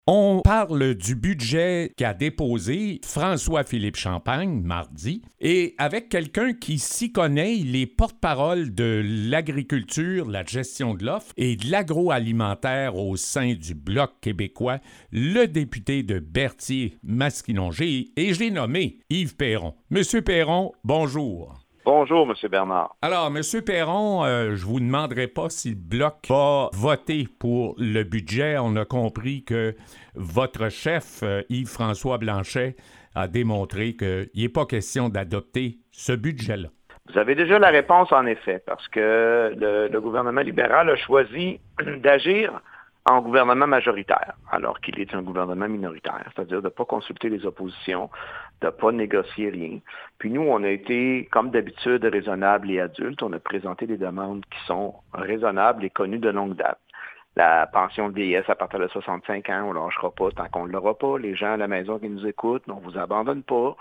On parle du budget qu'a déposé François-Philippe Champagne mardi et avec quelqu'un qui s'y connaît, il est porte-parole de l'agriculture, la gestion de l'offre et de l'agroalimentaire au sein du Bloc québécois, le député de Berthier-Masquinongé et je l'ai nommé Yves Perron. Monsieur Perron, bonjour. Bonjour, M. Bernard. Alors, M. Perron, je vous demanderai pas si le Bloc va voter pour le budget. On a compris que votre chef, Yves-François Blanchet, a démontré qu'il n'est pas question d'adopter ce budget-là. Vous avez déjà la réponse, en effet, parce que le gouvernement libéral a choisi d'agir en gouvernement majoritaire, alors qu'il est un gouvernement minoritaire, c'est-à-dire de ne pas consulter les oppositions, de ne pas négocier rien. Puis nous, on a été, comme d'habitude, raisonnables et adultes. On a présenté des demandes qui sont raisonnables et connues de longue date. La pension de vieillesse à partir de 65 ans, on ne lâchera pas tant qu'on ne l'aura pas. Les gens à la maison qui nous écoutent, on ne vous abandonne pas.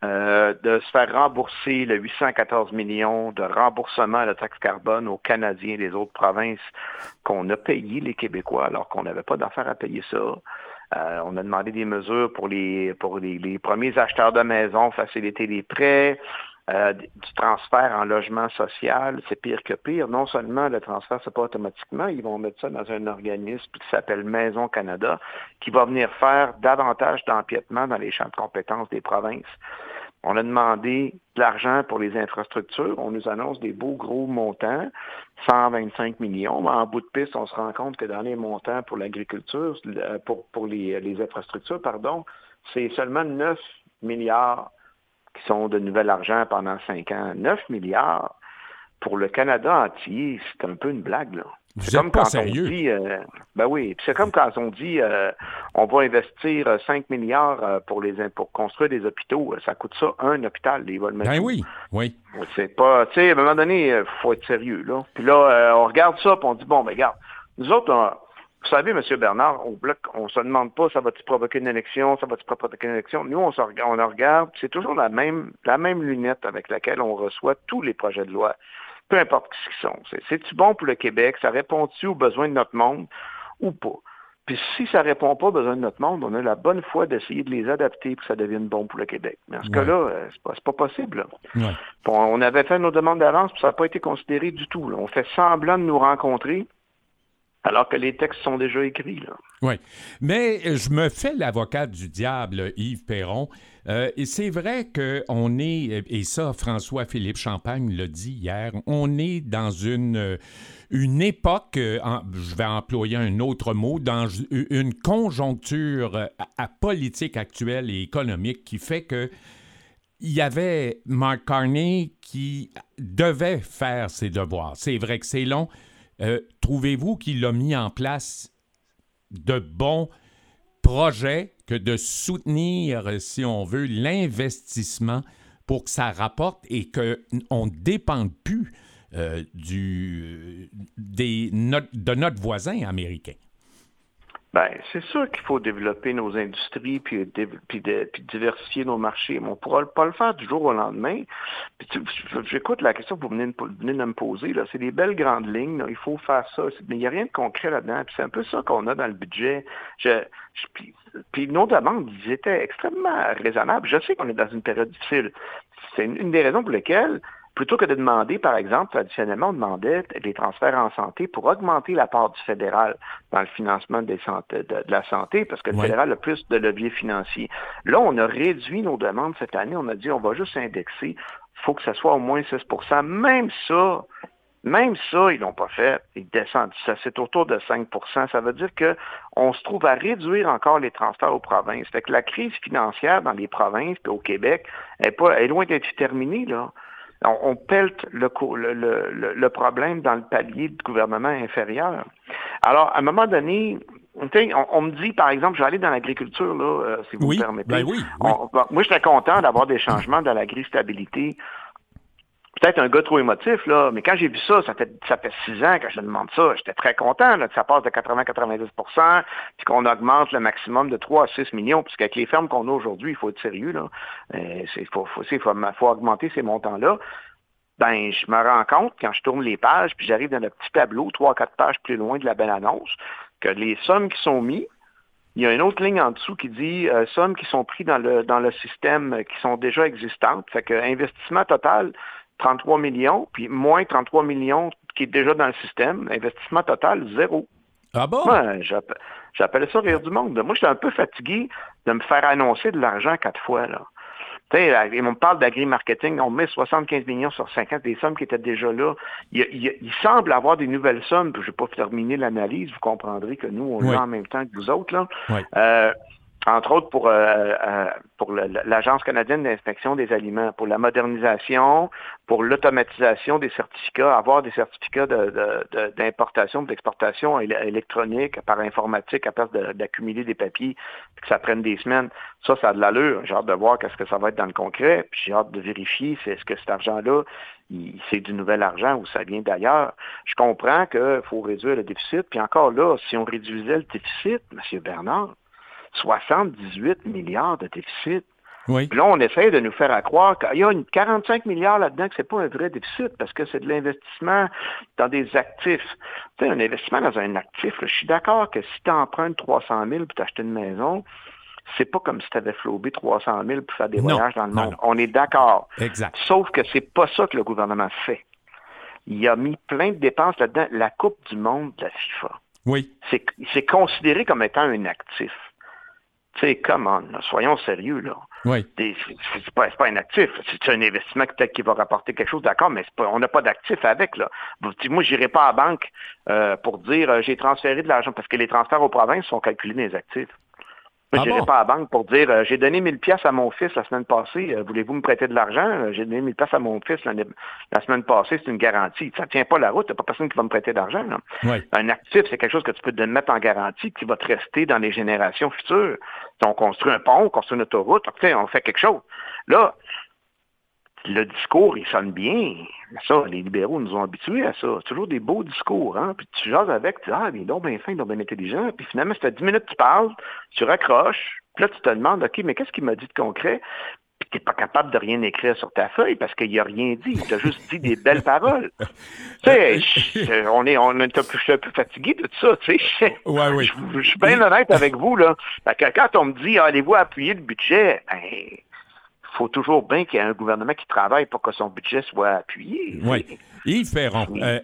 De se faire rembourser le 814 millions de remboursement à la taxe carbone aux Canadiens et les autres provinces qu'on a payé, les Québécois, alors qu'on n'avait pas d'affaire à payer ça. On a demandé des mesures pour les premiers acheteurs de maisons, faciliter les prêts, du transfert en logement social, c'est pire que pire. Non seulement le transfert, c'est pas automatiquement, ils vont mettre ça dans un organisme qui s'appelle Maison Canada, qui va venir faire davantage d'empiètement dans les champs de compétences des provinces. On a demandé de l'argent pour les infrastructures. On nous annonce des beaux gros montants, 125 millions. Mais en bout de piste, on se rend compte que dans les montants pour l'agriculture, pour les infrastructures, c'est seulement 9 milliards qui sont de nouvel argent pendant 5 ans. 9 milliards pour le Canada entier, c'est un peu une blague, là. Vous êtes pas sérieux? On dit, c'est comme quand on dit on va investir 5 milliards pour construire des hôpitaux. Ça coûte ça un hôpital. Ils vont le mettre. Ben oui. C'est pas, tu sais, à un moment donné, il faut être sérieux, là. Puis là, on regarde ça, puis on dit, bon, ben regarde, nous autres, vous savez, M. Bernard, au Bloc, on ne se demande pas, ça va-t-il provoquer une élection, ça va-t-il pas provoquer une élection. Nous, on regarde, c'est toujours la même lunette avec laquelle on reçoit tous les projets de loi. Peu importe ce qu'ils sont. C'est-tu bon pour le Québec? Ça répond-tu aux besoins de notre monde ou pas? Puis si ça ne répond pas aux besoins de notre monde, on a la bonne foi d'essayer de les adapter pour que ça devienne bon pour le Québec. Mais en ce cas-là, c'est pas possible. Ouais. Bon, on avait fait nos demandes d'avance, puis ça n'a pas été considéré du tout. Là. On fait semblant de nous rencontrer, alors que les textes sont déjà écrits. Là. Oui, mais je me fais l'avocat du diable, Yves Perron. Et c'est vrai qu'on est, et ça, François-Philippe Champagne l'a dit hier, on est dans une époque, je vais employer un autre mot, dans une conjoncture politique actuelle et économique qui fait que il y avait Mark Carney qui devait faire ses devoirs. C'est vrai que c'est long. Trouvez-vous qu'il a mis en place de bons projets que de soutenir, si on veut, l'investissement pour que ça rapporte et qu'on ne dépende plus de notre voisin américain? Bien, c'est sûr qu'il faut développer nos industries puis diversifier nos marchés. Mais on ne pourra pas le faire du jour au lendemain. Puis j'écoute la question que vous venez de me poser. Là. C'est des belles grandes lignes. Là. Il faut faire ça. Mais il n'y a rien de concret là-dedans. Puis c'est un peu ça qu'on a dans le budget. Puis nos demandes, ils étaient extrêmement raisonnables. Je sais qu'on est dans une période difficile. C'est une des raisons pour lesquelles plutôt que de demander, par exemple, traditionnellement, on demandait des transferts en santé pour augmenter la part du fédéral dans le financement de la santé, parce que le fédéral a plus de levier financier. Là, on a réduit nos demandes cette année. On a dit, on va juste indexer. Il faut que ça soit au moins 6 %. Même ça, ils l'ont pas fait. Ils descendent. Ça, c'est autour de 5 %. Ça veut dire qu'on se trouve à réduire encore les transferts aux provinces. Fait que la crise financière dans les provinces et au Québec est loin d'être terminée, là. On pelte le problème dans le palier du gouvernement inférieur. Alors, à un moment donné, on me dit, par exemple, je vais aller dans l'agriculture, là, si vous me permettez. Ben oui. Moi, je serais content d'avoir des changements dans l'agri-stabilité. Peut-être un gars trop émotif, là, mais quand j'ai vu ça, ça fait 6 ans que je demande ça, j'étais très content là, que ça passe de 80-90 % puis qu'on augmente le maximum de 3 à 6 millions, puisqu'avec les fermes qu'on a aujourd'hui, il faut être sérieux, là. Il faut augmenter ces montants-là. Ben, je me rends compte, quand je tourne les pages, puis j'arrive dans le petit tableau, 3 à 4 pages plus loin de la belle annonce, que les sommes qui sont mises il y a une autre ligne en dessous qui dit sommes qui sont pris dans le système qui sont déjà existantes. Fait que investissement total, 33 millions, puis moins 33 millions qui est déjà dans le système. Investissement total, 0. Ah bon? Moi, j'appelle ça rire du monde. Moi, j'étais un peu fatigué de me faire annoncer de l'argent 4 fois, là. Tu sais, on me parle d'agri-marketing, on met 75 millions sur 50, des sommes qui étaient déjà là. Il semble avoir des nouvelles sommes, puis je ne vais pas terminer l'analyse, vous comprendrez que nous, on l'a en même temps que vous autres, là. Oui. Entre autres pour l'Agence canadienne d'inspection des aliments, pour la modernisation, pour l'automatisation des certificats, avoir des certificats d'importation, d'exportation électronique par informatique à place d'accumuler des papiers et que ça prenne des semaines. Ça a de l'allure. J'ai hâte de voir qu'est-ce que ça va être dans le concret, puis j'ai hâte de vérifier est-ce que cet argent-là, c'est du nouvel argent ou ça vient d'ailleurs. Je comprends qu'il faut réduire le déficit, puis encore là, si on réduisait le déficit, M. Bernard, 78 milliards de déficit. Oui. Puis là, on essaie de nous faire croire qu'il y a 45 milliards là-dedans que c'est pas un vrai déficit parce que c'est de l'investissement dans des actifs. Tu sais, un investissement dans un actif, là, je suis d'accord que si tu empruntes 300 000 pour t'acheter une maison, c'est pas comme si tu avais flobé 300 000 pour faire des voyages dans le monde. Non. On est d'accord. Exact. Sauf que c'est pas ça que le gouvernement fait. Il a mis plein de dépenses là-dedans. La Coupe du monde de la FIFA. Oui. C'est considéré comme étant un actif. Tu sais, come on, là, soyons sérieux, là. Oui. C'est pas un actif. C'est un investissement peut-être qui va rapporter quelque chose, d'accord, mais on n'a pas d'actif avec, là. Moi, je n'irai pas à la banque pour dire j'ai transféré de l'argent, parce que les transferts aux provinces sont calculés dans les actifs. Moi, je n'irai pas à la banque pour dire j'ai donné 1000 pièces à mon fils la semaine passée, voulez-vous me prêter de l'argent? J'ai donné 1000 pièces à mon fils la semaine passée, c'est une garantie. Ça ne tient pas la route, il n'y a pas personne qui va me prêter d'argent. Oui. Un actif, c'est quelque chose que tu peux te mettre en garantie qui va te rester dans les générations futures. On construit un pont, on construit une autoroute, on fait quelque chose. Là, le discours, il sonne bien. Ça, les libéraux nous ont habitués à ça. C'est toujours des beaux discours, hein. Puis tu jases avec, tu dis, il est donc bien fin, donc bien intelligent. Puis finalement, ça fait 10 minutes que tu parles, tu raccroches, puis là, tu te demandes, OK, mais qu'est-ce qu'il m'a dit de concret? Puis tu n'es pas capable de rien écrire sur ta feuille parce qu'il n'a rien dit. Il t'a juste dit des belles paroles. Tu sais, je suis un peu fatigué de tout ça, tu sais. Ouais, oui. Je suis bien honnête avec vous, là. Quand on me dit, allez-vous appuyer le budget, il faut toujours bien qu'il y ait un gouvernement qui travaille pour que son budget soit appuyé. Oui. Yves Perron,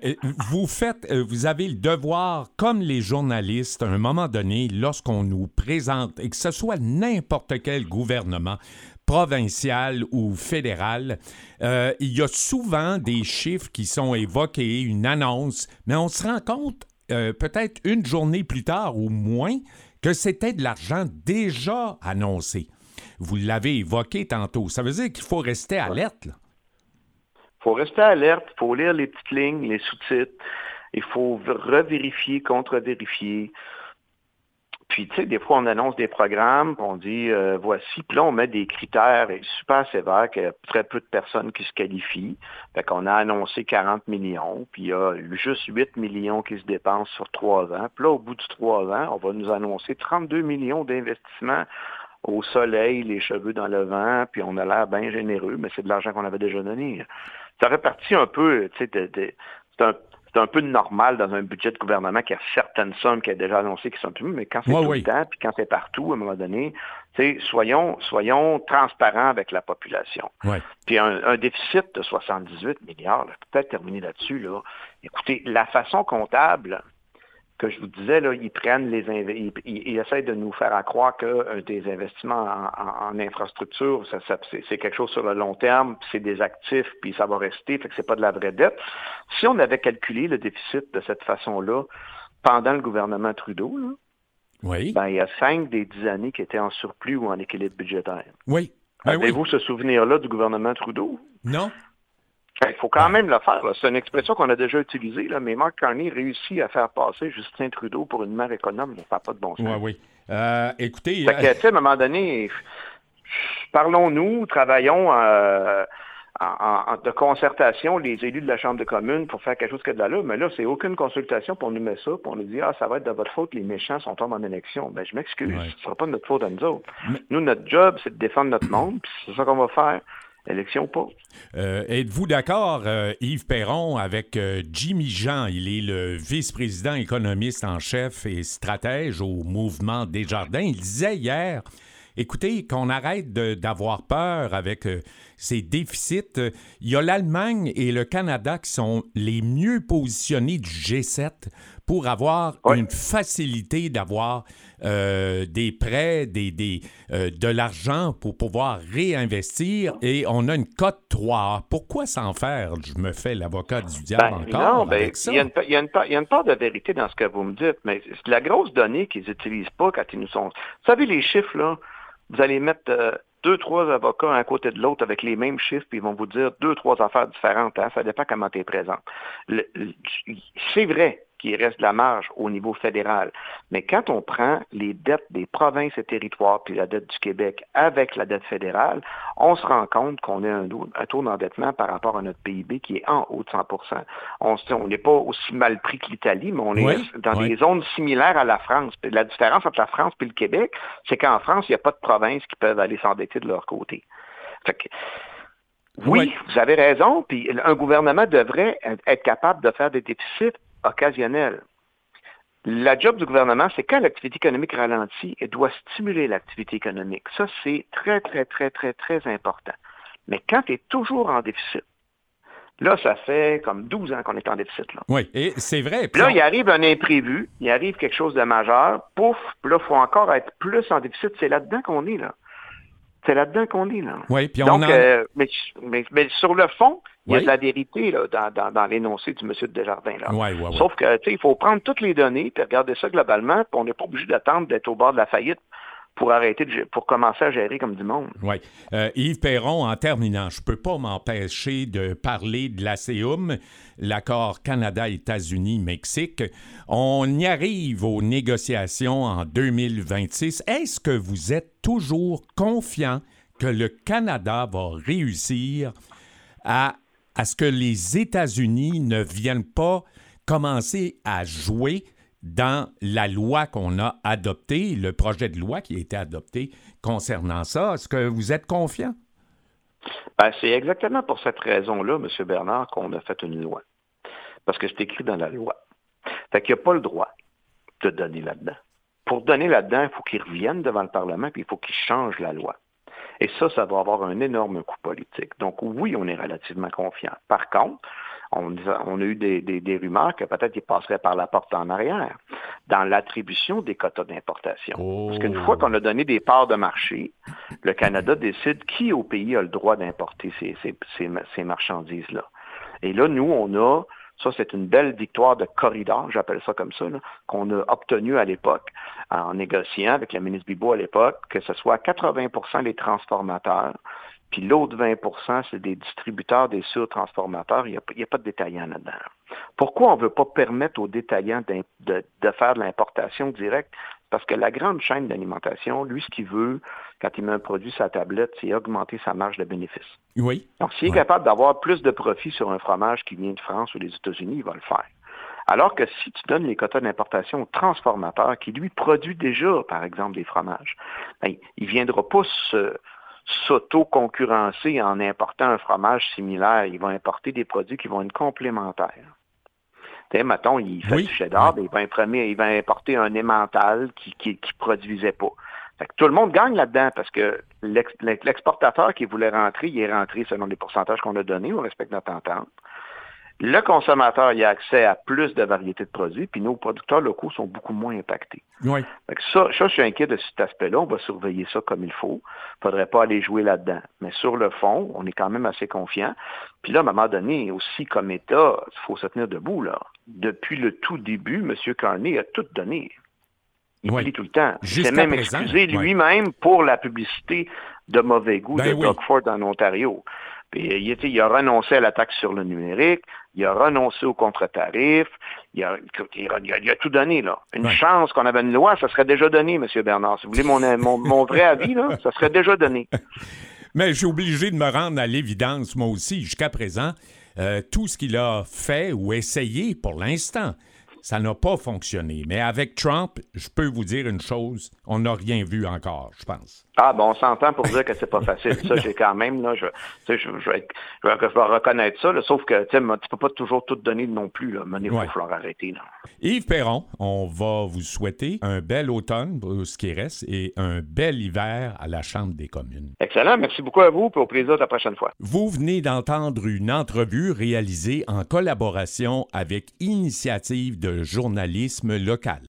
vous avez le devoir, comme les journalistes, à un moment donné, lorsqu'on nous présente, et que ce soit n'importe quel gouvernement, provincial ou fédéral, il y a souvent des chiffres qui sont évoqués, une annonce, mais on se rend compte, peut-être une journée plus tard ou moins, que c'était de l'argent déjà annoncé. Vous l'avez évoqué tantôt. Ça veut dire qu'il faut rester alerte, là. Il faut rester alerte, il faut lire les petites lignes, les sous-titres, il faut revérifier, contre-vérifier. Puis, tu sais, des fois, on annonce des programmes, puis on dit, voici, puis là, on met des critères super sévères, qu'il y a très peu de personnes qui se qualifient. Fait qu'on a annoncé 40 millions, puis il y a juste 8 millions qui se dépensent sur 3 ans. Puis là, au bout de 3 ans, on va nous annoncer 32 millions d'investissements au soleil, les cheveux dans le vent, puis on a l'air bien généreux, mais c'est de l'argent qu'on avait déjà donné. Ça fait partie un peu, tu sais, c'est un peu normal dans un budget de gouvernement qu'il y a certaines sommes qui a déjà annoncées qui sont plus, mais quand c'est tout le temps, puis quand c'est partout, à un moment donné, tu sais, soyons transparents avec la population. Ouais. Puis un déficit de 78 milliards, là, peut-être terminer là-dessus, là. Écoutez, la façon comptable que je vous disais, là, ils essaient de nous faire croire que des investissements en infrastructure, c'est quelque chose sur le long terme, puis c'est des actifs, puis ça va rester, fait que c'est pas de la vraie dette. Si on avait calculé le déficit de cette façon-là pendant le gouvernement Trudeau, là, oui. Il y a 5 des 10 années qui étaient en surplus ou en équilibre budgétaire. Oui. Avez-vous ce souvenir-là du gouvernement Trudeau? Non. Il faut quand même le faire. Là. C'est une expression qu'on a déjà utilisée, là, mais Mark Carney réussit à faire passer Justin Trudeau pour une mère économe. Ça n'a pas de bon sens. Oui. Écoutez... Fait que, à un moment donné, parlons-nous, travaillons de concertation, les élus de la Chambre de communes, pour faire quelque chose qui a de l'allure, mais là, c'est aucune consultation, puis on nous met ça, puis on nous dit « ça va être de votre faute, les méchants sont tombés en élection. » Je m'excuse, ce ne sera pas de notre faute à nous autres. Nous, notre job, c'est de défendre notre monde, puis c'est ça qu'on va faire. Élection pas. Êtes-vous d'accord, Yves Perron, avec Jimmy Jean? Il est le vice-président économiste en chef et stratège au mouvement Desjardins. Il disait hier, écoutez, qu'on arrête d'avoir peur avec ces déficits. Il y a l'Allemagne et le Canada qui sont les mieux positionnés du G7 pour avoir une facilité d'avoir des prêts, de l'argent pour pouvoir réinvestir, et on a une cote 3. Pourquoi s'en faire? Je me fais l'avocat du diable avec ça. Il y a une part de vérité dans ce que vous me dites, mais c'est la grosse donnée qu'ils n'utilisent pas quand ils nous sont... Vous savez, les chiffres, là, vous allez mettre 2-3 avocats un à côté de l'autre avec les mêmes chiffres, puis ils vont vous dire 2-3 affaires différentes. Hein? Ça dépend comment tu es présent. C'est vrai qu'il reste de la marge au niveau fédéral. Mais quand on prend les dettes des provinces et territoires puis la dette du Québec avec la dette fédérale, on se rend compte qu'on a un taux d'endettement par rapport à notre PIB qui est en haut de 100%. On n'est pas aussi mal pris que l'Italie, mais on est dans des zones similaires à la France. Puis la différence entre la France et le Québec, c'est qu'en France, il n'y a pas de provinces qui peuvent aller s'endetter de leur côté. Fait que, oui, vous avez raison, puis un gouvernement devrait être capable de faire des déficits occasionnel. La job du gouvernement, c'est quand l'activité économique ralentit, elle doit stimuler l'activité économique. Ça, c'est très, très, très, très, très important. Mais quand tu es toujours en déficit, là, ça fait comme 12 ans qu'on est en déficit. Là. Oui, et c'est vrai. Là, il arrive un imprévu, il arrive quelque chose de majeur, pouf, puis là, il faut encore être plus en déficit. C'est là-dedans qu'on est, là. C'est là-dedans qu'on est, là. Oui, puis donc, mais sur le fond, il y a de la vérité là, dans l'énoncé du monsieur de Desjardins. Là. Sauf que, il faut prendre toutes les données et regarder ça globalement, puis on n'est pas obligé d'attendre d'être au bord de la faillite pour commencer à gérer comme du monde. Oui. Yves Perron, en terminant, je ne peux pas m'empêcher de parler de l'ASEUM, l'accord Canada-États-Unis-Mexique. On y arrive aux négociations en 2026. Est-ce que vous êtes toujours confiant que le Canada va réussir à ce que les États-Unis ne viennent pas commencer à jouer dans la loi qu'on a adoptée, le projet de loi qui a été adopté concernant ça? Est-ce que vous êtes confiant? C'est exactement pour cette raison-là, M. Bernard, qu'on a fait une loi. Parce que c'est écrit dans la loi. Fait qu'il n'y a pas le droit de donner là-dedans. Pour donner là-dedans, il faut qu'ils reviennent devant le Parlement puis il faut qu'ils changent la loi. Et ça va avoir un énorme coût politique. Donc oui, on est relativement confiant. Par contre, on a eu des rumeurs que peut-être qu'ils passeraient par la porte en arrière dans l'attribution des quotas d'importation. Parce qu'une fois qu'on a donné des parts de marché, le Canada décide qui au pays a le droit d'importer ces marchandises-là. Et là, nous, ça c'est une belle victoire de corridor, j'appelle ça comme ça, là, qu'on a obtenue à l'époque en négociant avec la ministre Bibeau à l'époque, que ce soit 80% les transformateurs, puis l'autre 20%, c'est des distributeurs, des surtransformateurs. Il n'y a pas de détaillants là-dedans. Pourquoi on ne veut pas permettre aux détaillants de faire de l'importation directe? Parce que la grande chaîne d'alimentation, lui, ce qu'il veut, quand il met un produit sur sa tablette, c'est augmenter sa marge de bénéfice. Oui. Donc, s'il est capable d'avoir plus de profit sur un fromage qui vient de France ou des États-Unis, il va le faire. Alors que si tu donnes les quotas d'importation au transformateur qui, lui, produit déjà, par exemple, des fromages, il ne viendra pas s'auto-concurrencer en important un fromage similaire. Il va importer des produits qui vont être complémentaires. Mettons, il fait du cheddar, il va importer un emmental qui produisait pas. Fait que tout le monde gagne là-dedans parce que l'exportateur qui voulait rentrer, il est rentré selon les pourcentages qu'on a donnés, on respecte notre entente. Le consommateur, il a accès à plus de variétés de produits, puis nos producteurs locaux sont beaucoup moins impactés. Oui. Fait que ça, je suis inquiet de cet aspect-là. On va surveiller ça comme il faut. Il ne faudrait pas aller jouer là-dedans. Mais sur le fond, on est quand même assez confiant. Puis là, à un moment donné, aussi comme État, il faut se tenir debout, là. Depuis le tout début, M. Carney a tout donné. Il plie tout le temps. Il s'est même excusé lui-même pour la publicité de mauvais goût de Doug Ford en Ontario. Puis, il a renoncé à la taxe sur le numérique, il a renoncé au contre-tarif, il a tout donné, là. Une chance qu'on avait une loi, ça serait déjà donné, M. Bernard. Si vous voulez mon vrai avis, là, ça serait déjà donné. Mais je suis obligé de me rendre à l'évidence, moi aussi, jusqu'à présent, tout ce qu'il a fait ou essayé pour l'instant, Ça n'a pas fonctionné. Mais avec Trump, je peux vous dire une chose, on n'a rien vu encore, je pense. Ah, bon, on s'entend pour dire que c'est pas facile. Ça, j'ai quand même, là, je vais reconnaître ça, là, sauf que, tu peux pas toujours tout donner non plus, là. Il va falloir arrêter, là. Yves Perron, on va vous souhaiter un bel automne pour ce qui reste et un bel hiver à la Chambre des communes. Excellent. Merci beaucoup à vous et au plaisir de la prochaine fois. Vous venez d'entendre une entrevue réalisée en collaboration avec Initiative de journalisme local.